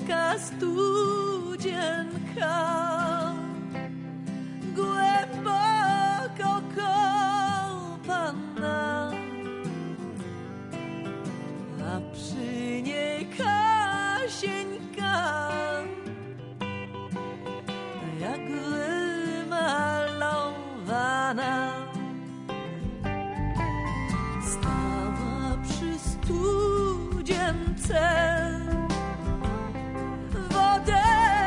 głęboka studzienka, głęboko kąpana, a przy niej Kasieńka, jak wymalowana, stała przy studzience, wodę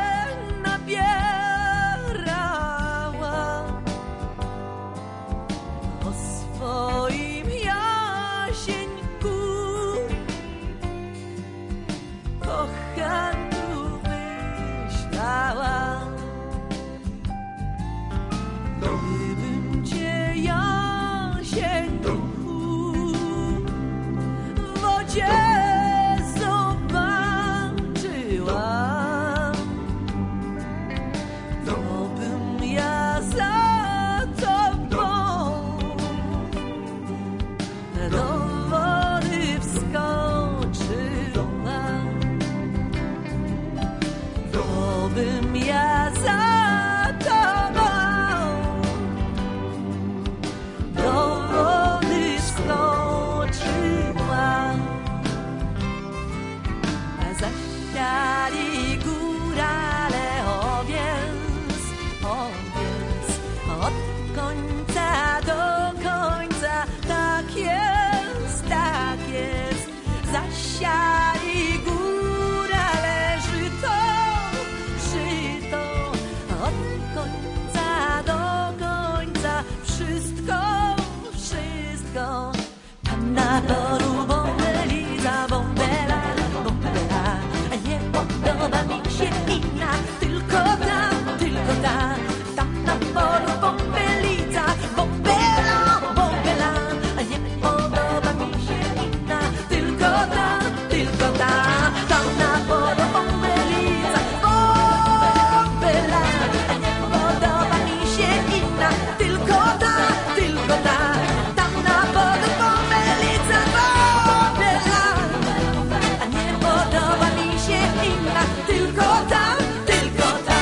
nabierała, o swoim Jasieńku kochanku myślała. Gdybym cię, Jasieńku, w wodzie zobaczyła, to bym ja za tobą do wody wskoczyła, to bym ja za tobą do wody wskoczyła. Zasiali górale owiec, od końca do końca, tak jest, tak jest. Zasiali górale żyto, od końca do końca, wszystko, wszystko. Panna polu bąbelica, bąbela, nie podoba mi się inna, tylko ta, tylko ta. Tam na polu bąbelica, bąbela, bąbela, nie podoba mi się inna, tylko ta, tylko ta. Tam na polu bąbelica, bąbela, nie podoba mi się inna, tylko ta, tylko ta. Tam na polu bąbelica, bąbela, nie podoba mi się inna, tylko ta, tylko ta.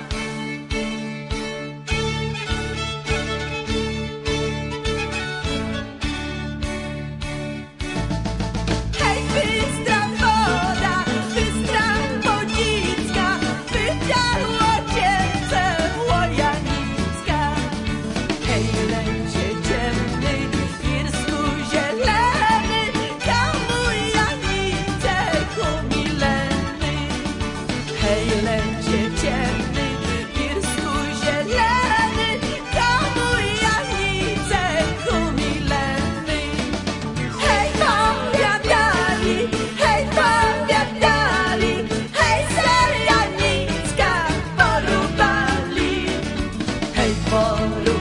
Hej, bystra woda, bystra wodzicka, wydziarło cięce łojanicka. Hej, lecie ciemny, pirsku zielony, kamu Janice kumilenny. Hej, lecie ciemny, pirsku zielony, kamu Janice kumilenny. Hej, powiadali, hej, ser Janicka porubali. Hej, porubali.